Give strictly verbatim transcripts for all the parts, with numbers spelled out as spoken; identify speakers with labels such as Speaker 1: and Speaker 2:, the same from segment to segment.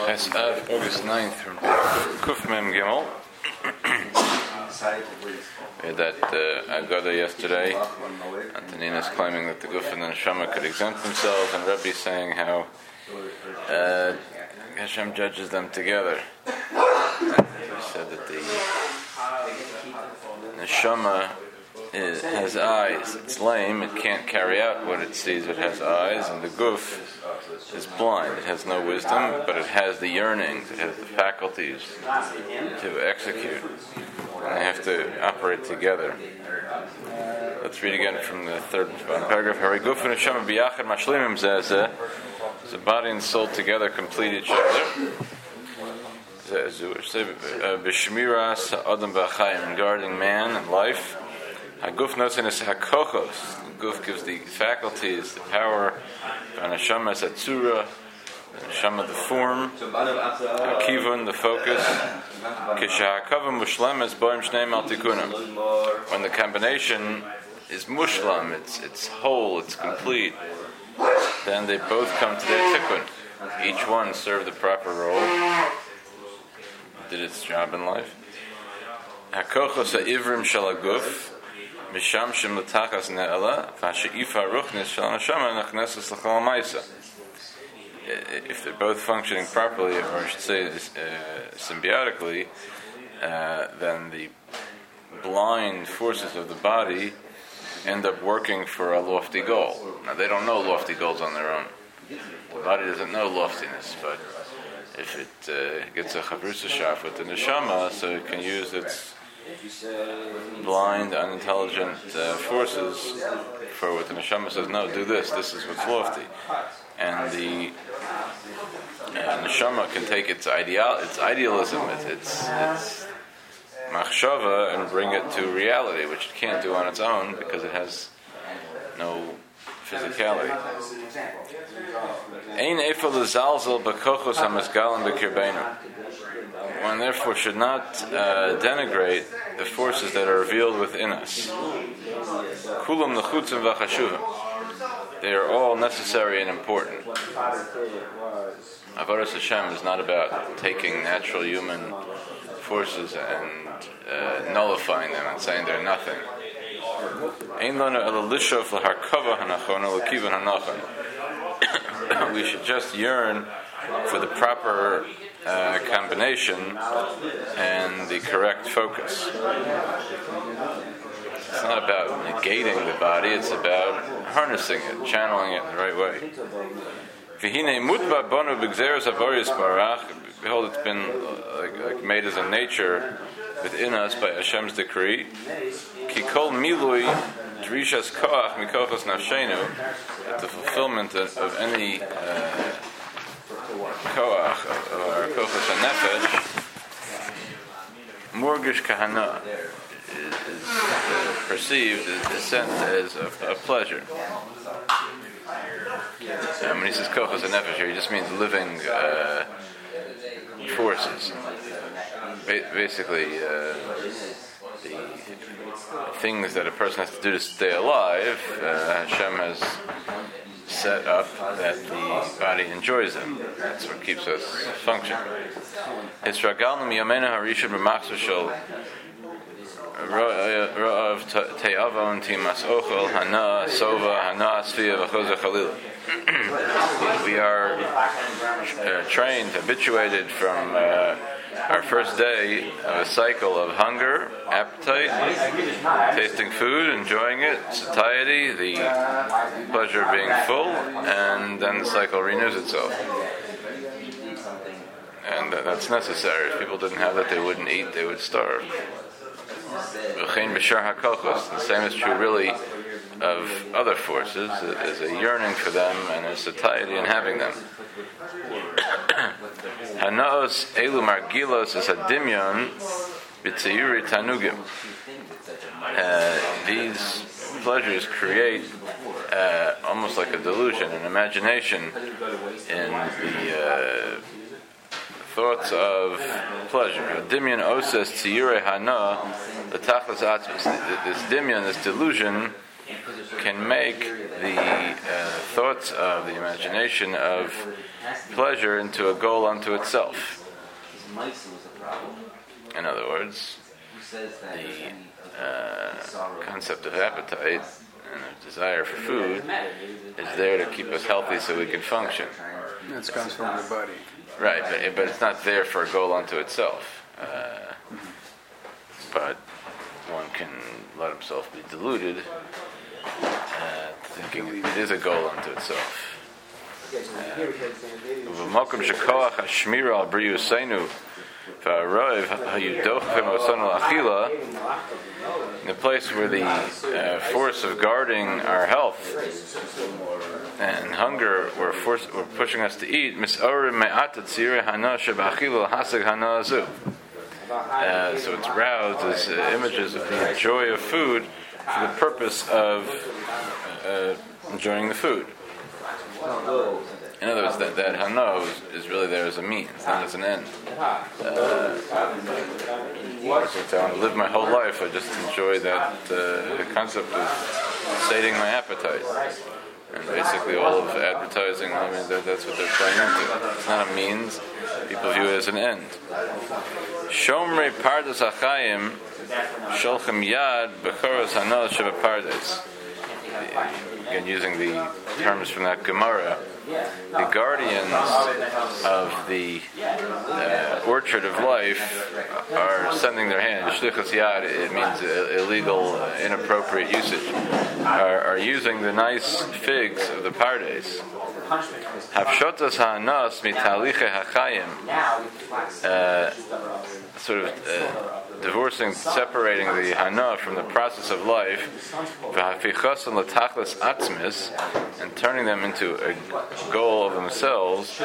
Speaker 1: As of August ninth from Kuf Mem Gimel. We had that uh, Agada yesterday. Antonina's claiming that the Guf and the Neshama could exempt themselves, and Rebbe saying how uh, Hashem judges them together. He said that the Neshama is, has eyes. It's lame. It can't carry out what it sees. It has eyes, and the Guf is blind. It has no wisdom, but it has the yearnings. It has the faculties to execute. And they have to operate together. Let's read again from the third paragraph. Hari Guf and Neshama biyachad mashlimim zeh zeh. The body and soul together complete each other. B'shmiras ha'adam b'achayim, guarding man and life. Haguf notzen es hakochos. The Guf gives the faculties, the power. Neshama es hatzura. Neshama the form. Hakivun the focus. Kishahakavim mushlam es boim shneim al tikunim. When the combination is mushlam, it's it's whole, it's complete, then they both come to their tikkun. Each one served the proper role, did its job in life. Hakochos ha'ivrim shel haguf. Mishamshim l'tachas ne'ela, v'hashe'ifa ruchnis shel neshama nachneses l'chol ha'maisa. If they're both functioning properly, or I should say uh, symbiotically, uh, then the blind forces of the body end up working for a lofty goal. Now, they don't know lofty goals on their own. The body doesn't know loftiness, but if it uh, gets a chavrusa shaf with the neshama, so it can use its blind, unintelligent uh, forces for what the neshama says, no, do this, this is what's lofty. And the uh, neshama can take its ideal, its idealism, its, its, its machshava, and bring it to reality, which it can't do on its own because it has no physicality. Ein eifel lezalzel b'kochos hamasgalim b'kirbeinu. One therefore should not uh, denigrate the forces that are revealed within us. Kulam nechutzim v'chashuvim. They are all necessary and important. Avodas Hashem is not about taking natural human forces and uh, nullifying them and saying they're nothing. We should just yearn for the proper uh, combination and the correct focus. It's not about negating the body, it's about harnessing it, channeling it in the right way. Behold, it's been like, like made as a nature within us by Hashem's decree. Kikol milui drishas koach mikochos nafshenu, that the fulfillment of, of any uh, koach or kochos hanefesh, morgish kahana, is, is uh, perceived, is, is sent as a, a pleasure. And when he says kochos hanefesh here, he just means living uh, forces. Ba- basically, uh, the things that a person has to do to stay alive, uh, Hashem has set up that the body enjoys them. That's what keeps us functioning. Hisragalnu miyamena harisha b'machzor shel ra'av te'avon timas ochel hana sova hana asfiya v'chozer chalila. We are uh, trained, habituated from uh, our first day of a cycle of hunger, appetite, tasting food, enjoying it, satiety, the pleasure of being full, and then the cycle renews itself. And uh, that's necessary. If people didn't have that, they wouldn't eat, they would starve. The same is true really of other forces. There's a yearning for them and a satiety in having them. Hanaos elu margilos es hadimyon b'tziyuri tanugim. These pleasures create uh, almost like a delusion, an imagination in the uh, thoughts of pleasure. Hadimyon oses tziyure hana l'tachlis atzvus. This dimyon, this delusion, can make the uh, thoughts of the imagination of pleasure into a goal unto itself. In other words, the uh, concept of appetite and of desire for food is there to keep us healthy so we can function.
Speaker 2: That comes from the body.
Speaker 1: Right, but, but it's not there for a goal unto itself. Uh, but one can let himself be deluded uh, thinking it is a goal unto itself. ובמקום שכוח השמירה על בריאותנו והרוב היודוחים אותנו לאכילה, in the place where the uh, force of guarding our health and hunger were, force, were pushing us to eat, mis'orim me'at tzirei hana sheba'achila l'hasig hana azu. Uh, so it's roused as uh, images of the joy of food for the purpose of uh, enjoying the food. In other words, that, that hana is, is really there as a means, not as an end. Uh, since I want to live my whole life, I just enjoy that uh, the concept of sating my appetite. And basically all of advertising, I mean, that, that's what they're playing into. It's not a means, people view it as an end. Shomrei pardes achayim sholchem yad b'choros hanal sheba pardes. Again, using the terms from that Gemara, the guardians of the uh, orchard of life are sending their hand. Shlichus yad, it means illegal, uh, inappropriate usage. Are, are using the nice figs of the pardes. Hafshotas ha'anas mitaliche hachayim. Uh, sort of uh, divorcing, separating the hana from the process of life, and turning them into a goal of themselves.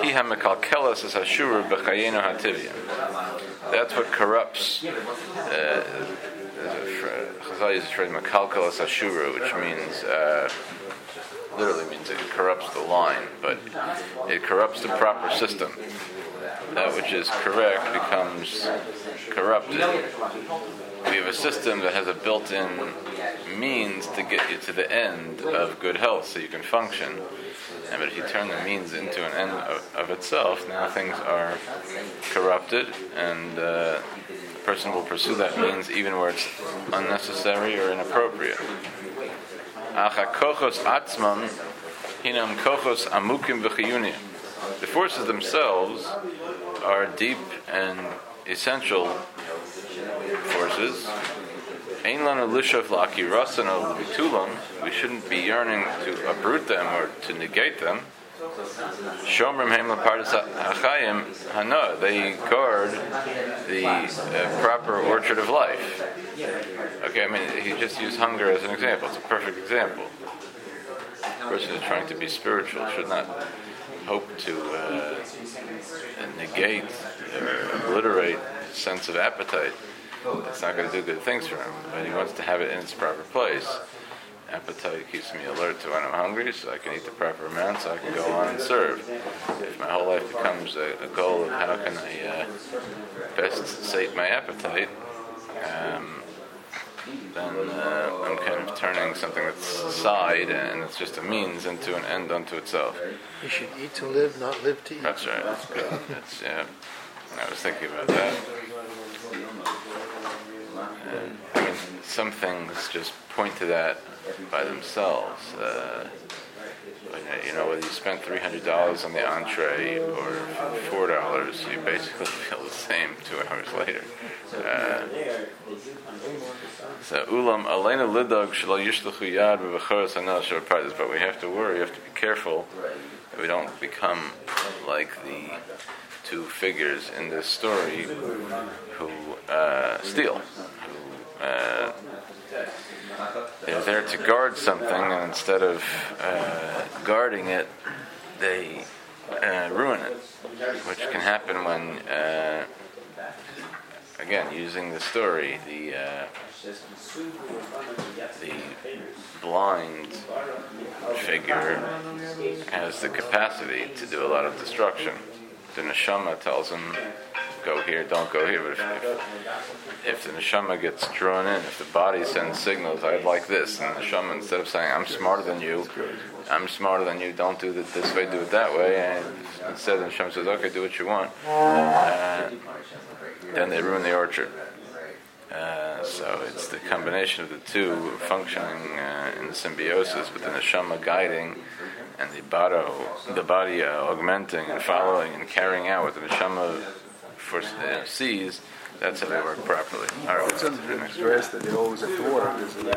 Speaker 1: That's what corrupts. Uh, Chazal uses the phrase makalkalas hashura, which means uh, literally means it corrupts the line, but it corrupts the proper system. That which is correct becomes corrupted. We have a system that has a built-in means to get you to the end of good health so you can function. And but if you turn the means into an end of, of itself, now things are corrupted, and uh, the person will pursue that means even where it's unnecessary or inappropriate. Achakochos atzmam hinam kochos amukim v'chiyunim. The forces themselves are deep and essential forces. Ein lanu lishav la'akirasanu bitulam. We shouldn't be yearning to uproot them or to negate them. Shomrim heim lapardes hachayim hana. They guard the uh, proper orchard of life. Okay, I mean, he just used hunger as an example. It's a perfect example. The person who's trying to be spiritual should not hope to uh, negate or obliterate his sense of appetite. That's not going to do good things for him, but he wants to have it in its proper place. Appetite keeps me alert to when I'm hungry, so I can eat the proper amount, so I can go on and serve. If my whole life becomes a, a goal of how can I uh, best sate my appetite, um, then uh, I'm kind of turning something that's side and it's just a means into an end unto itself.
Speaker 2: You should eat to live, not live to eat.
Speaker 1: That's right. That's good. That's, yeah. I was thinking about that. And, I mean, some things just point to that by themselves. Uh, you know, whether you spent three hundred dollars on the entree or four dollars, you basically feel the same two hours later. Uh, so, ulam alena lidog shelo yishluchu yad b'v'choros hanal sheba pardes. But we have to worry, we have to be careful that we don't become like the two figures in this story who uh, steal, who uh, they're there to guard something, and instead of uh, guarding it, they uh, ruin it, which can happen when, uh, again, using the story, the uh, the blind figure has the capacity to do a lot of destruction. The neshama tells him, go here, don't go here. But if, if, if the neshama gets drawn in, if the body sends signals, I'd like this, and the neshama, instead of saying, I'm smarter than you, I'm smarter than you, don't do it this way, do it that way, and instead Hashem says, okay, do what you want, uh, then they ruin the orchard. Uh, so it's the combination of the two functioning uh, in symbiosis, with the neshama guiding and the bado, the body uh, augmenting and following and carrying out what the neshama for, uh, sees. That's how they work properly. All right,
Speaker 2: It's on the verse that they always have to water.